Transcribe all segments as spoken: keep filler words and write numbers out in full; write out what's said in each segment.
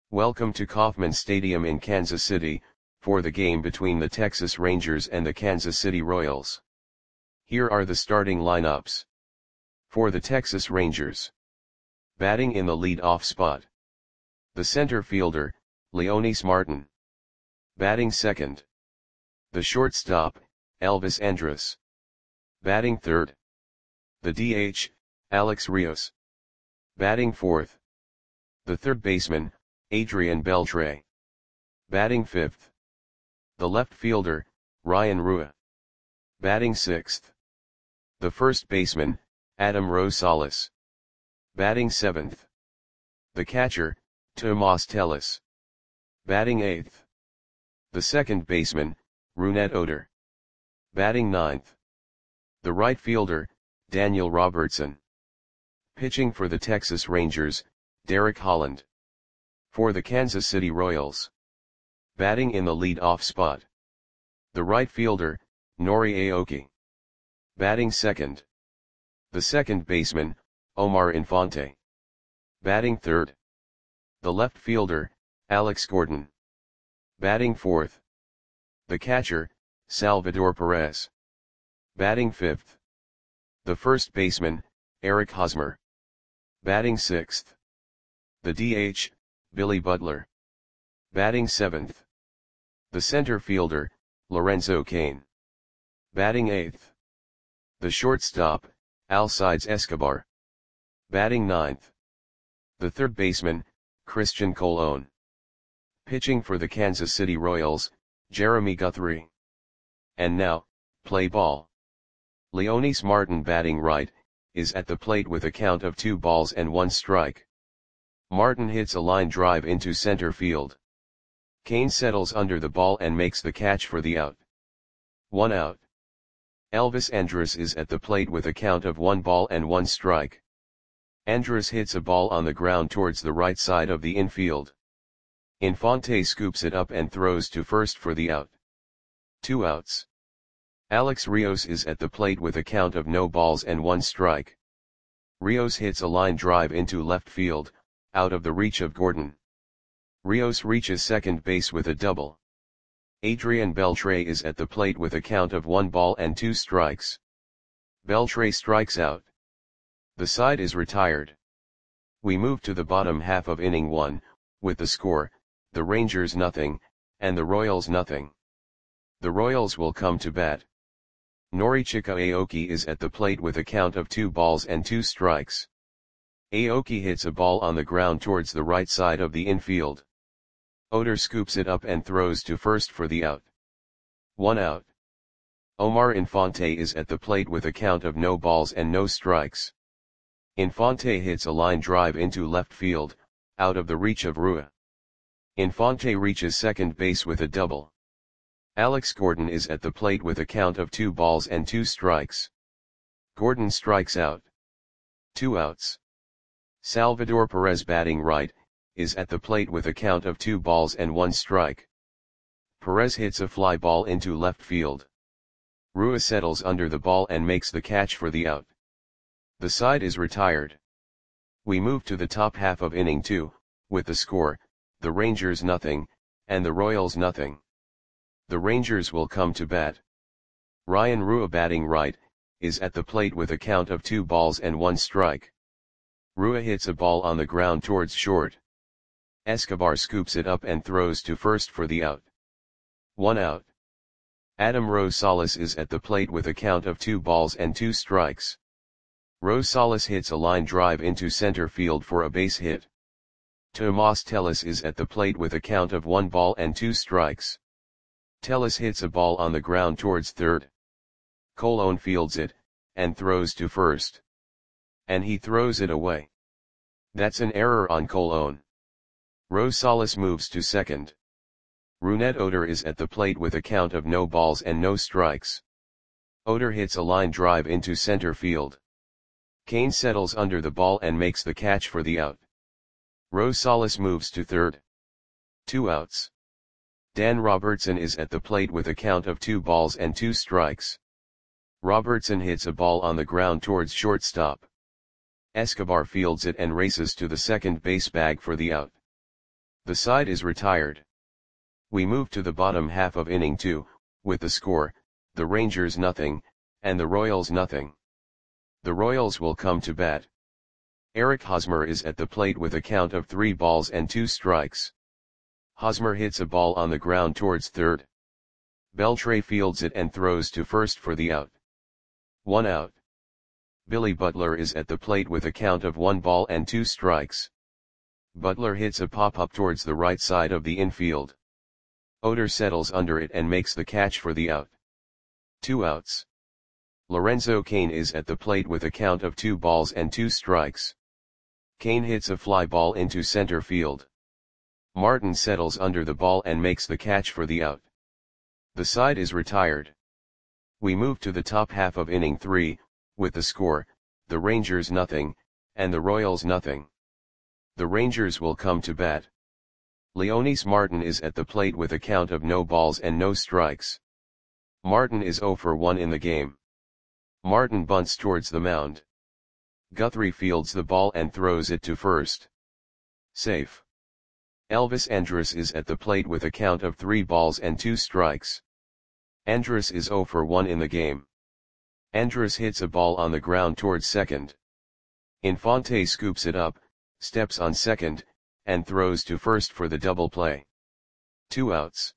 Welcome to Kauffman Stadium in Kansas City, for the game between the Texas Rangers and the Kansas City Royals. Here are the starting lineups. For the Texas Rangers. Batting in the lead-off spot. The center fielder, Leonys Martin. Batting second. The shortstop, Elvis Andrus. Batting third. The D H, Alex Rios. Batting fourth. The third baseman, Adrian Beltre. Batting fifth. The left fielder, Ryan Rua. Batting sixth. The first baseman, Adam Rosales. Batting seventh. The catcher, Tomas Tellis. Batting eighth. The second baseman, Rougned Odor. Batting ninth. The right fielder, Daniel Robertson. Pitching for the Texas Rangers, Derek Holland. For the Kansas City Royals. Batting in the lead-off spot. The right fielder, Nori Aoki. Batting second. The second baseman, Omar Infante. Batting third. The left fielder, Alex Gordon. Batting fourth. The catcher, Salvador Perez. Batting fifth. The first baseman, Eric Hosmer. Batting sixth. The D H, Billy Butler. Batting seventh. The center fielder, Lorenzo Cain. Batting eighth. The shortstop, Alcides Escobar. Batting ninth. The third baseman, Christian Colon. Pitching for the Kansas City Royals, Jeremy Guthrie. And now, play ball. Leonys Martin batting right, is at the plate with a count of two balls and one strike. Martin hits a line drive into center field. Cain settles under the ball and makes the catch for the out. One out. Elvis Andrus is at the plate with a count of one ball and one strike. Andrus hits a ball on the ground towards the right side of the infield. Infante scoops it up and throws to first for the out. Two outs. Alex Rios is at the plate with a count of no balls and one strike. Rios hits a line drive into left field, out of the reach of Gordon. Rios reaches second base with a double. Adrian Beltre is at the plate with a count of one ball and two strikes. Beltre strikes out. The side is retired. We move to the bottom half of inning one, with the score, the Rangers nothing, and the Royals nothing. The Royals will come to bat. Norichika Aoki is at the plate with a count of two balls and two strikes. Aoki hits a ball on the ground towards the right side of the infield. Odor scoops it up and throws to first for the out. One out. Omar Infante is at the plate with a count of no balls and no strikes. Infante hits a line drive into left field, out of the reach of Rua. Infante reaches second base with a double. Alex Gordon is at the plate with a count of two balls and two strikes. Gordon strikes out. Two outs. Salvador Perez batting right, is at the plate with a count of two balls and one strike. Perez hits a fly ball into left field. Rua settles under the ball and makes the catch for the out. The side is retired. We move to the top half of inning two, with the score, the Rangers nothing, and the Royals nothing. The Rangers will come to bat. Ryan Rua batting right, is at the plate with a count of two balls and one strike. Rua hits a ball on the ground towards short. Escobar scoops it up and throws to first for the out. One out. Adam Rosales is at the plate with a count of two balls and two strikes. Rosales hits a line drive into center field for a base hit. Tomas Tellis is at the plate with a count of one ball and two strikes. Tellis hits a ball on the ground towards third. Colon fields it, and throws to first. And he throws it away. That's an error on Colon. Rosales moves to second. Rougned Odor is at the plate with a count of no balls and no strikes. Odor hits a line drive into center field. Cain settles under the ball and makes the catch for the out. Rosales moves to third. Two outs. Dan Robertson is at the plate with a count of two balls and two strikes. Robertson hits a ball on the ground towards shortstop. Escobar fields it and races to the second base bag for the out. The side is retired. We move to the bottom half of inning two, with the score, the Rangers nothing, and the Royals nothing. The Royals will come to bat. Eric Hosmer is at the plate with a count of three balls and two strikes. Hosmer hits a ball on the ground towards third. Beltre fields it and throws to first for the out. One out. Billy Butler is at the plate with a count of one ball and two strikes. Butler hits a pop-up towards the right side of the infield. Oder settles under it and makes the catch for the out. Two outs. Lorenzo Cain is at the plate with a count of two balls and two strikes. Cain hits a fly ball into center field. Martin settles under the ball and makes the catch for the out. The side is retired. We move to the top half of inning three, with the score, the Rangers nothing, and the Royals nothing. The Rangers will come to bat. Leonys Martin is at the plate with a count of no balls and no strikes. Martin is oh for one in the game. Martin bunts towards the mound. Guthrie fields the ball and throws it to first. Safe. Elvis Andrus is at the plate with a count of three balls and two strikes. Andrus is oh for one in the game. Andrus hits a ball on the ground towards second. Infante scoops it up, steps on second, and throws to first for the double play. Two outs.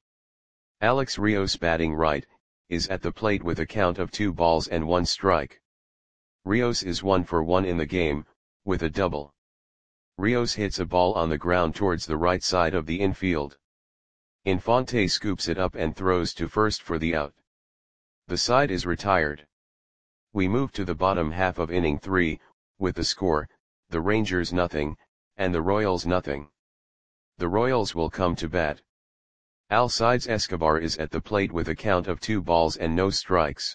Alex Rios, batting right, is at the plate with a count of two balls and one strike. Rios is one for one in the game, with a double. Rios hits a ball on the ground towards the right side of the infield. Infante scoops it up and throws to first for the out. The side is retired. We move to the bottom half of inning three, with the score, the Rangers nothing, and the Royals nothing. The Royals will come to bat. Alcides Escobar is at the plate with a count of two balls and no strikes.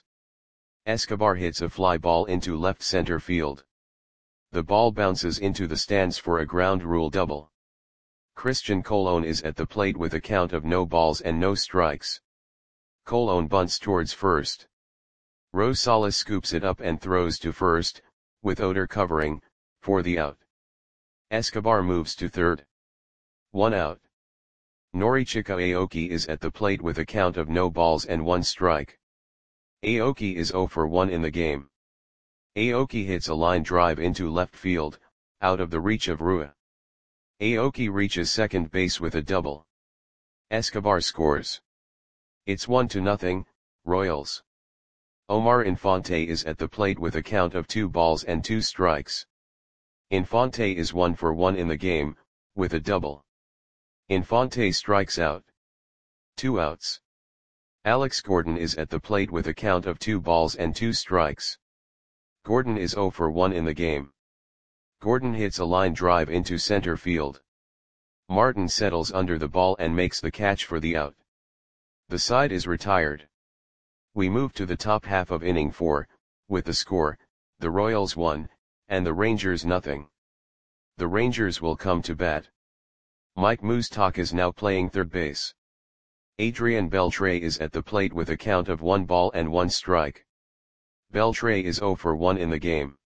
Escobar hits a fly ball into left center field. The ball bounces into the stands for a ground rule double. Christian Colon is at the plate with a count of no balls and no strikes. Colon bunts towards first. Rosales scoops it up and throws to first, with Oder covering, for the out. Escobar moves to third. One out. Norichika Aoki is at the plate with a count of no balls and one strike. Aoki is oh for one in the game. Aoki hits a line drive into left field, out of the reach of Rua. Aoki reaches second base with a double. Escobar scores. It's one to nothing, Royals. Omar Infante is at the plate with a count of two balls and two strikes. Infante is one for one in the game, with a double. Infante strikes out. Two outs. Alex Gordon is at the plate with a count of two balls and two strikes. Gordon is oh for one in the game. Gordon hits a line drive into center field. Martin settles under the ball and makes the catch for the out. The side is retired. We move to the top half of inning four, with the score, the Royals one, and the Rangers nothing. The Rangers will come to bat. Mike Moustakas is now playing third base. Adrian Beltre is at the plate with a count of one ball and one strike. Beltre is oh for one in the game.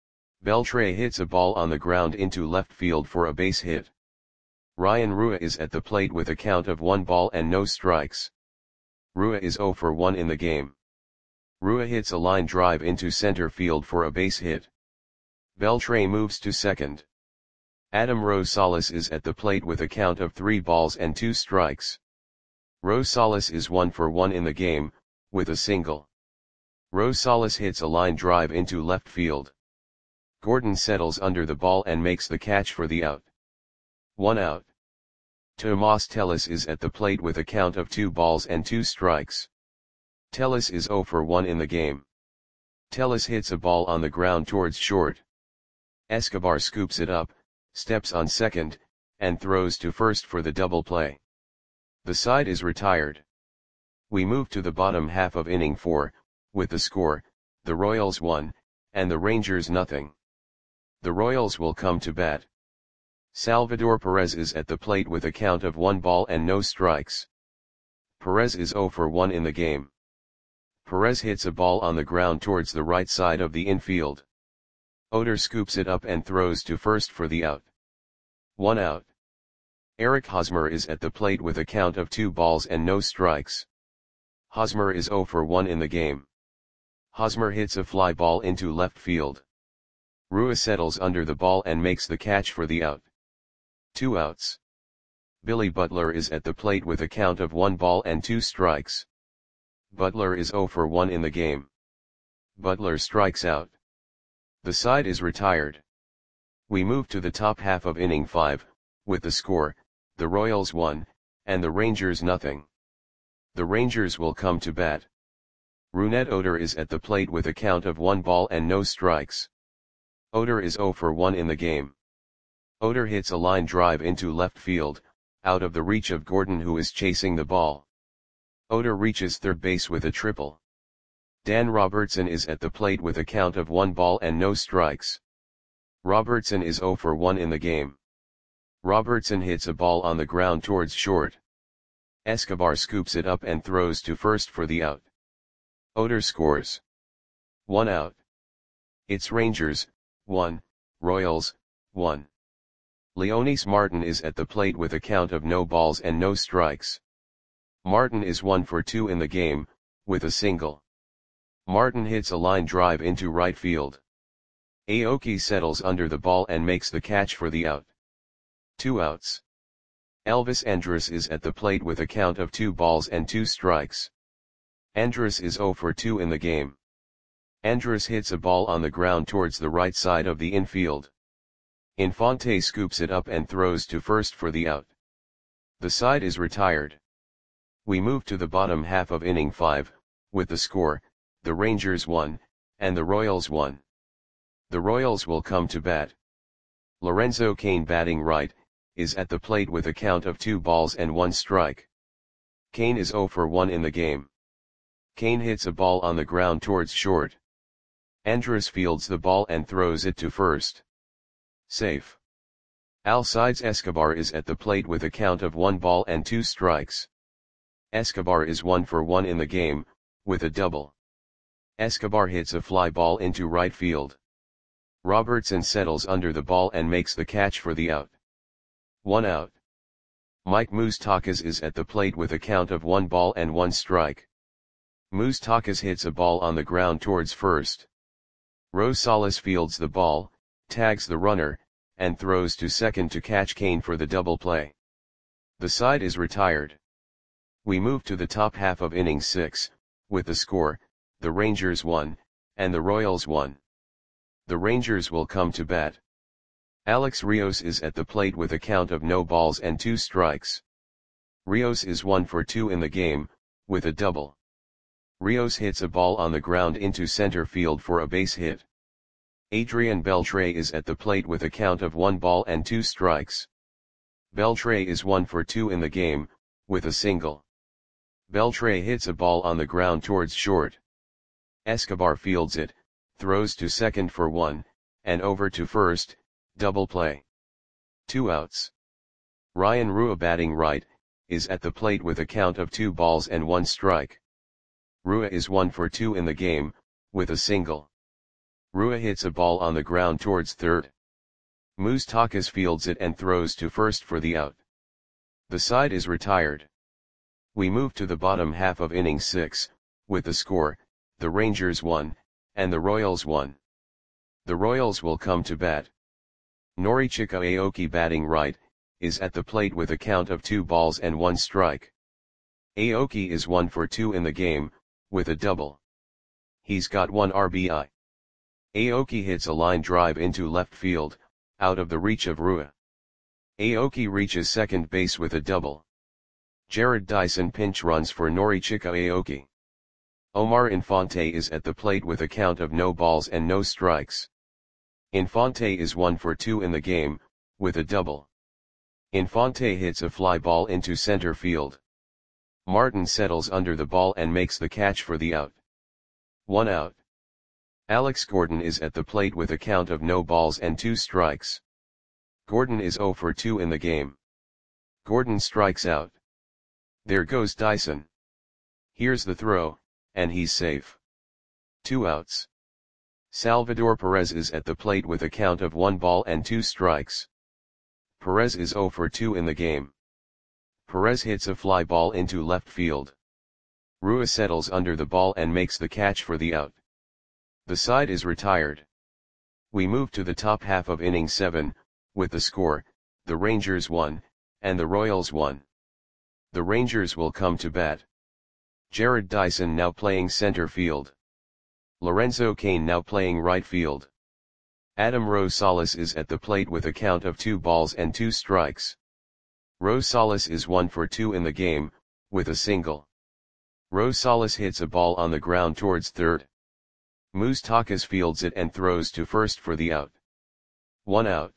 Beltre hits a ball on the ground into left field for a base hit. Ryan Rua is at the plate with a count of one ball and no strikes. Rua is oh for one in the game. Rua hits a line drive into center field for a base hit. Beltre moves to second. Adam Rosales is at the plate with a count of three balls and two strikes. Rosales is one for one in the game, with a single. Rosales hits a line drive into left field. Gordon settles under the ball and makes the catch for the out. One out. Tomas Tellis is at the plate with a count of two balls and two strikes. Tellis is oh for one in the game. Tellis hits a ball on the ground towards short. Escobar scoops it up, steps on second, and throws to first for the double play. The side is retired. We move to the bottom half of inning four, with the score, the Royals one, and the Rangers nothing. The Royals will come to bat. Salvador Perez is at the plate with a count of one ball and no strikes. Perez is oh for one in the game. Perez hits a ball on the ground towards the right side of the infield. Oder scoops it up and throws to first for the out. One out. Eric Hosmer is at the plate with a count of two balls and no strikes. Hosmer is zero for one in the game. Hosmer hits a fly ball into left field. Rua settles under the ball and makes the catch for the out. Two outs. Billy Butler is at the plate with a count of one ball and two strikes. Butler is zero for one in the game. Butler strikes out. The side is retired. We move to the top half of inning five, with the score, the Royals one, and the Rangers nothing. The Rangers will come to bat. Rougned Odor is at the plate with a count of one ball and no strikes. Odor is zero for one in the game. Odor hits a line drive into left field, out of the reach of Gordon, who is chasing the ball. Odor reaches third base with a triple. Dan Robertson is at the plate with a count of one ball and no strikes. Robertson is zero for one in the game. Robertson hits a ball on the ground towards short. Escobar scoops it up and throws to first for the out. Odor scores. One out. It's Rangers, one, Royals, one. Leonys Martin is at the plate with a count of no balls and no strikes. Martin is one for two in the game, with a single. Martin hits a line drive into right field. Aoki settles under the ball and makes the catch for the out. Two outs. Elvis Andrus is at the plate with a count of two balls and two strikes. Andrus is zero for two in the game. Andrus hits a ball on the ground towards the right side of the infield. Infante scoops it up and throws to first for the out. The side is retired. We move to the bottom half of inning five, with the score, the Rangers one, and the Royals one. The Royals will come to bat. Lorenzo Cain, batting right, is at the plate with a count of two balls and one strike. Cain is zero for one in the game. Cain hits a ball on the ground towards short. Andrus fields the ball and throws it to first. Safe. Alcides Escobar is at the plate with a count of one ball and two strikes. Escobar is one for one in the game, with a double. Escobar hits a fly ball into right field. Robertson settles under the ball and makes the catch for the out. One out. Mike Moustakas is at the plate with a count of one ball and one strike. Moustakas hits a ball on the ground towards first. Rosales fields the ball, tags the runner, and throws to second to catch Cain for the double play. The side is retired. We move to the top half of inning six, with the score, the Rangers one, and the Royals one. The Rangers will come to bat. Alex Rios is at the plate with a count of no balls and two strikes. Rios is one for two in the game, with a double. Rios hits a ball on the ground into center field for a base hit. Adrian Beltre is at the plate with a count of one ball and two strikes. Beltre is one for two in the game, with a single. Beltre hits a ball on the ground towards short. Escobar fields it, throws to second for one, and over to first, double play. Two outs. Ryan Rua, batting right, is at the plate with a count of two balls and one strike. Rua is one for two in the game, with a single. Rua hits a ball on the ground towards third. Moustakas fields it and throws to first for the out. The side is retired. We move to the bottom half of inning six, with the score, the Rangers one, and the Royals one. The Royals will come to bat. Norichika Aoki, batting right, is at the plate with a count of two balls and one strike. Aoki is one for two in the game, with a double. He's got one R B I. Aoki hits a line drive into left field, out of the reach of Rua. Aoki reaches second base with a double. Jared Dyson pinch runs for Norichika Aoki. Omar Infante is at the plate with a count of no balls and no strikes. Infante is one for two in the game, with a double. Infante hits a fly ball into center field. Martin settles under the ball and makes the catch for the out. One out. Alex Gordon is at the plate with a count of no balls and two strikes. Gordon is zero for two in the game. Gordon strikes out. There goes Dyson. Here's the throw, and he's safe. Two outs. Salvador Perez is at the plate with a count of one ball and two strikes. Perez is zero for two in the game. Perez hits a fly ball into left field. Rua settles under the ball and makes the catch for the out. The side is retired. We move to the top half of inning seven, with the score, the Rangers won, and the Royals won. The Rangers will come to bat. Jared Dyson now playing center field. Lorenzo Cain now playing right field. Adam Rosales is at the plate with a count of two balls and two strikes. Rosales is one for two in the game, with a single. Rosales hits a ball on the ground towards third. Moustakas fields it and throws to first for the out. One out.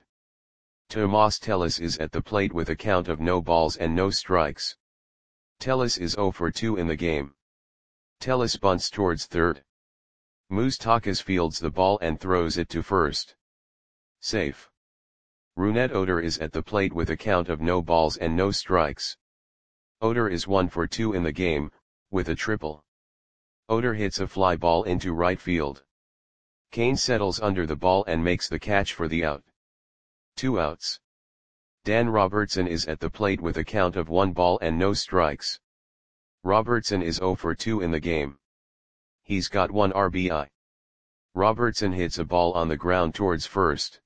Tomas Tellez is at the plate with a count of no balls and no strikes. Tellez is zero for two in the game. Tellez bunts towards third. Moustakas fields the ball and throws it to first. Safe. Rougned Odor is at the plate with a count of no balls and no strikes. Odor is one for two in the game, with a triple. Odor hits a fly ball into right field. Cain settles under the ball and makes the catch for the out. Two outs. Dan Robertson is at the plate with a count of one ball and no strikes. Robertson is zero for two in the game. He's got one R B I. Robertson hits a ball on the ground towards first.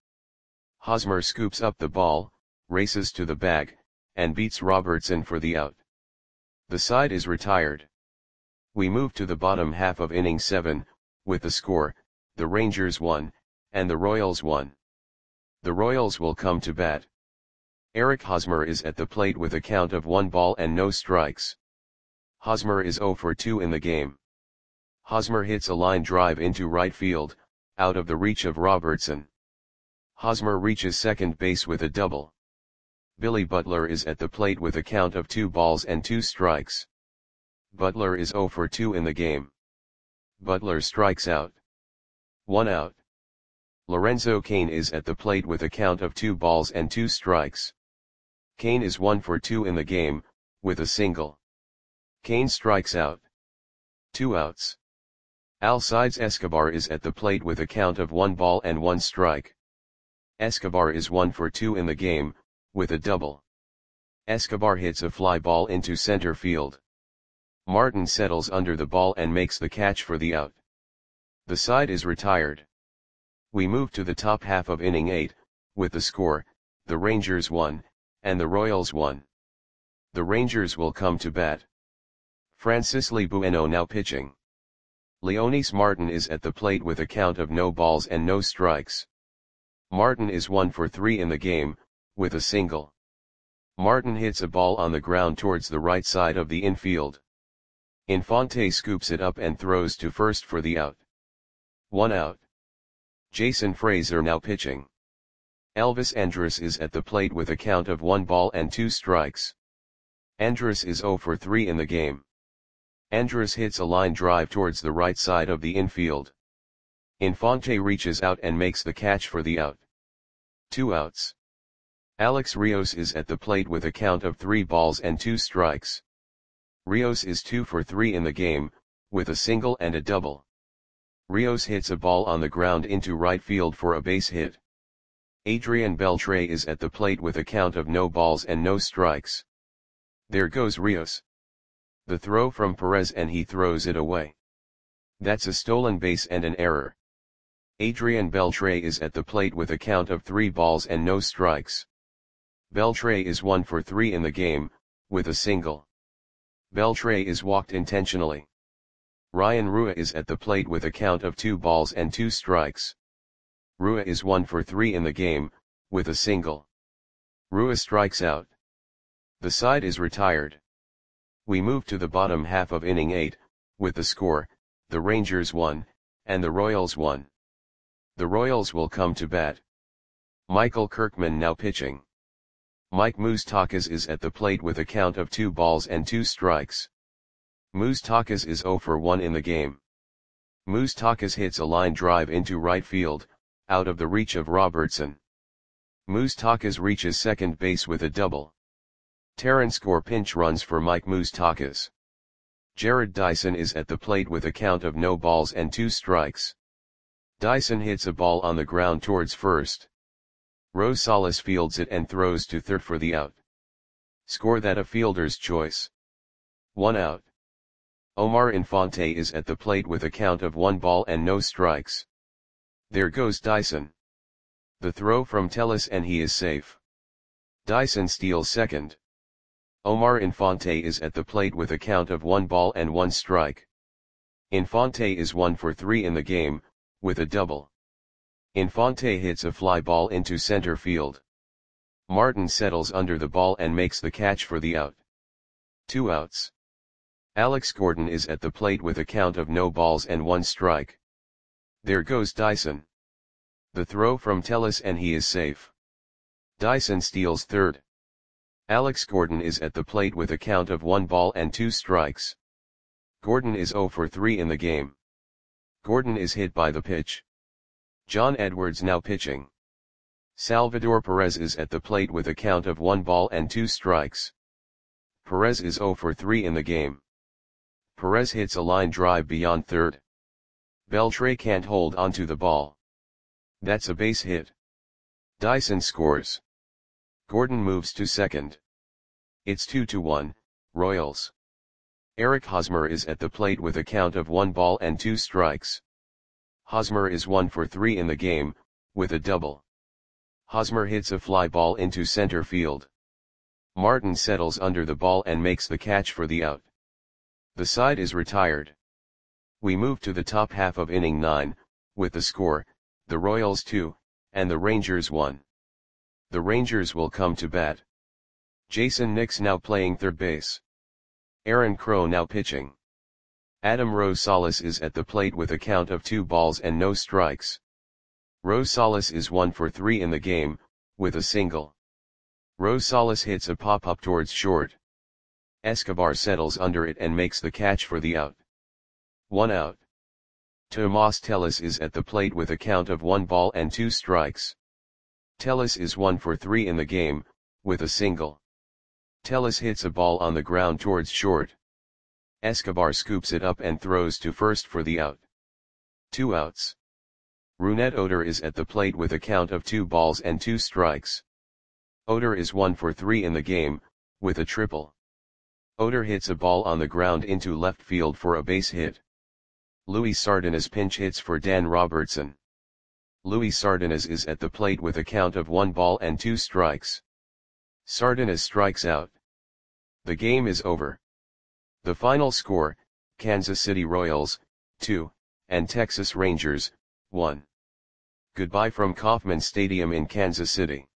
Hosmer scoops up the ball, races to the bag, and beats Robertson for the out. The side is retired. We move to the bottom half of inning seven, with the score, the Rangers won, and the Royals won. The Royals will come to bat. Eric Hosmer is at the plate with a count of one ball and no strikes. Hosmer is zero for two in the game. Hosmer hits a line drive into right field, out of the reach of Robertson. Hosmer reaches second base with a double. Billy Butler is at the plate with a count of two balls and two strikes. Butler is zero for two in the game. Butler strikes out. One out. Lorenzo Cain is at the plate with a count of two balls and two strikes. Cain is one for two in the game, with a single. Cain strikes out. Two outs. Alcides Escobar is at the plate with a count of one ball and one strike. Escobar is one for two in the game, with a double. Escobar hits a fly ball into center field. Martin settles under the ball and makes the catch for the out. The side is retired. We move to the top half of inning eight, with the score, the Rangers won, and the Royals won. The Rangers will come to bat. Francis Lee Bueno now pitching. Leonys Martin is at the plate with a count of no balls and no strikes. Martin is one for three in the game, with a single. Martin hits a ball on the ground towards the right side of the infield. Infante scoops it up and throws to first for the out. One out. Jason Frazier now pitching. Elvis Andrus is at the plate with a count of one ball and two strikes. Andrus is zero for three in the game. Andrus hits a line drive towards the right side of the infield. Infante reaches out and makes the catch for the out. Two outs. Alex Rios is at the plate with a count of three balls and two strikes. Rios is two for three in the game, with a single and a double. Rios hits a ball on the ground into right field for a base hit. Adrian Beltre is at the plate with a count of no balls and no strikes. There goes Rios. The throw from Perez and he throws it away. That's a stolen base and an error. Adrian Beltre is at the plate with a count of three balls and no strikes. Beltre is one for three in the game, with a single. Beltre is walked intentionally. Ryan Rua is at the plate with a count of two balls and two strikes. Rua is one for three in the game, with a single. Rua strikes out. The side is retired. We move to the bottom half of inning eight, with the score, the Rangers won, and the Royals won. The Royals will come to bat. Michael Kirkman now pitching. Mike Moustakas is at the plate with a count of two balls and two strikes. Moustakas is zero for one in the game. Moustakas hits a line drive into right field, out of the reach of Robertson. Moustakas reaches second base with a double. Terrence Gore pinch runs for Mike Moustakas. Jared Dyson is at the plate with a count of no balls and two strikes. Dyson hits a ball on the ground towards first. Rosales fields it and throws to third for the out. Score that a fielder's choice. One out. Omar Infante is at the plate with a count of one ball and no strikes. There goes Dyson. The throw from Tellez and he is safe. Dyson steals second. Omar Infante is at the plate with a count of one ball and one strike. Infante is one for three in the game, with a double. Infante hits a fly ball into center field. Martin settles under the ball and makes the catch for the out. Two outs. Alex Gordon is at the plate with a count of no balls and one strike. There goes Dyson. The throw from Tellez and he is safe. Dyson steals third. Alex Gordon is at the plate with a count of one ball and two strikes. Gordon is zero for three in the game. Gordon is hit by the pitch. John Edwards now pitching. Salvador Perez is at the plate with a count of one ball and two strikes. Perez is zero for three in the game. Perez hits a line drive beyond third. Beltre can't hold onto the ball. That's a base hit. Dyson scores. Gordon moves to second. It's two to one, Royals. Eric Hosmer is at the plate with a count of one ball and two strikes. Hosmer is one for three in the game, with a double. Hosmer hits a fly ball into center field. Martin settles under the ball and makes the catch for the out. The side is retired. We move to the top half of inning nine, with the score, the Royals two, and the Rangers one. The Rangers will come to bat. Jason Nix now playing third base. Aaron Crow now pitching. Adam Rosales is at the plate with a count of two balls and no strikes. Rosales is one for three in the game, with a single. Rosales hits a pop-up towards short. Escobar settles under it and makes the catch for the out. One out. Tomas Tellez is at the plate with a count of one ball and two strikes. Tellez is one for three in the game, with a single. Tellez hits a ball on the ground towards short. Escobar scoops it up and throws to first for the out. Two outs. Rougned Odor is at the plate with a count of two balls and two strikes. Odor is one for three in the game, with a triple. Odor hits a ball on the ground into left field for a base hit. Luis Sardinas pinch hits for Dan Robertson. Luis Sardinas is at the plate with a count of one ball and two strikes. Sardinas strikes out. The game is over. The final score, Kansas City Royals, two, and Texas Rangers, one. Goodbye from Kauffman Stadium in Kansas City.